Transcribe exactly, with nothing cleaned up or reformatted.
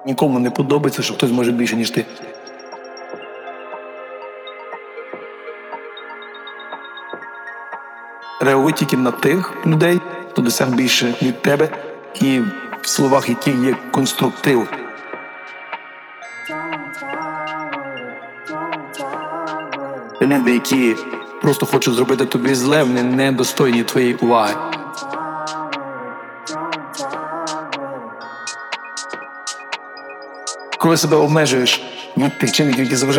Нікому не подобається, що хтось може більше, ніж ти. Реагуй тільки на тих людей, хто досяг більше від тебе, і в словах яких є конструктив. Люди, які просто хочуть зробити тобі зле, вони недостойні твоєї уваги. Коли себе обмежуєш від тих чинників, які заважають